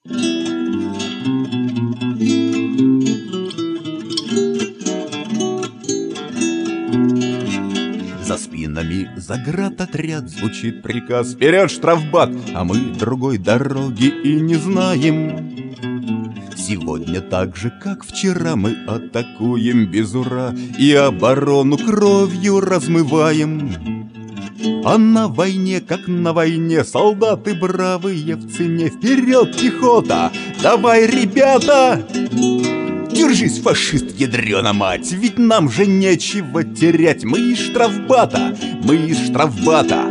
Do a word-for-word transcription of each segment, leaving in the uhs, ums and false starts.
За спинами заградотряд звучит приказ: вперед, штрафбат! А мы другой дороги и не знаем. Сегодня так же, как вчера, мы атакуем без ура и оборону кровью размываем. А на войне, как на войне, солдаты бравые в цене. Вперед, пехота! Давай, ребята! Держись, фашист, ядрёна мать, ведь нам же нечего терять. Мы из штрафбата, мы из штрафбата.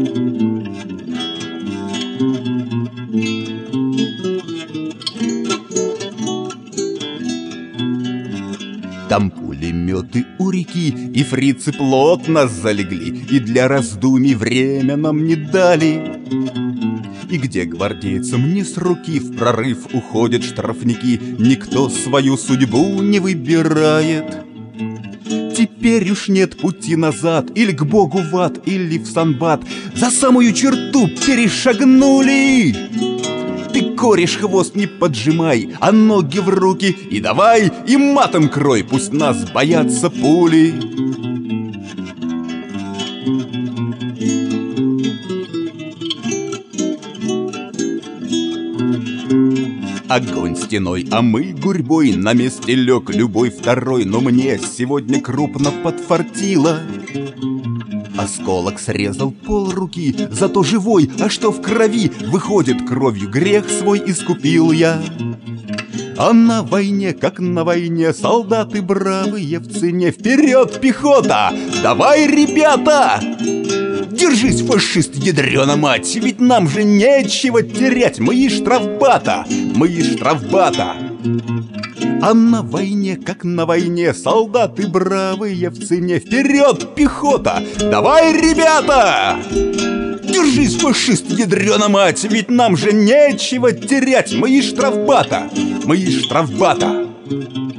Там пулеметы у реки, и фрицы плотно залегли, и для раздумий время нам не дали. И где гвардейцам не с руки в прорыв уходят штрафники, никто свою судьбу не выбирает. Теперь уж нет пути назад, или к Богу в ад, или в санбат. За самую черту перешагнули. Ты, кореш, хвост не поджимай, а ноги в руки и давай, и матом крой, пусть нас боятся пули. Огонь стеной, а мы гурьбой, на месте лег любой второй. Но мне сегодня крупно подфартило. Осколок срезал пол руки, зато живой, а что в крови? Выходит, кровью грех свой искупил я. А на войне, как на войне, солдаты бравые в цене. Вперед, пехота! Давай, ребята! Держись, фашист, ядрёна мать, ведь нам же нечего терять. Мы из штрафбата, мы из штрафбата. А на войне, как на войне, солдаты бравые в цене. Вперед, пехота! Давай, ребята! Держись, фашист, ядрёна мать, ведь нам же нечего терять. Мы из штрафбата, мы из штрафбата.